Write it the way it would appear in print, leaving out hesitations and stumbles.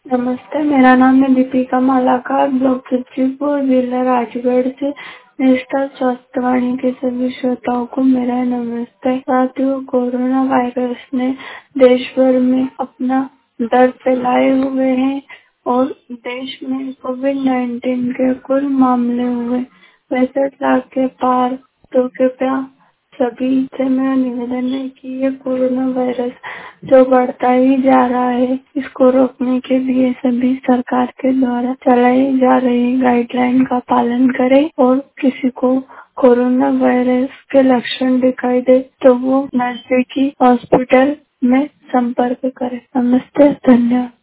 नमस्ते, मेरा नाम है दीपिका मालाकार, ब्लॉक सचिवपुर, जिला राजगढ़ से। नेशनल स्वास्थ्य वाणी के सभी श्रोताओं को मेरा नमस्ते। साथियों, कोरोना वायरस ने देश भर में अपना डर फैलाए हुए हैं और देश में कोविड-19 के कुल मामले हुए 65 लाख के पार। तो कृपया सभी से मेरा निवेदन है कि ये कोरोना वायरस जो बढ़ता ही जा रहा है, इसको रोकने के लिए सभी सरकार के द्वारा चलाई जा रही गाइडलाइन का पालन करें और किसी को कोरोना वायरस के लक्षण दिखाई दे तो वो नजदीकी हॉस्पिटल में संपर्क करें। नमस्ते, धन्यवाद।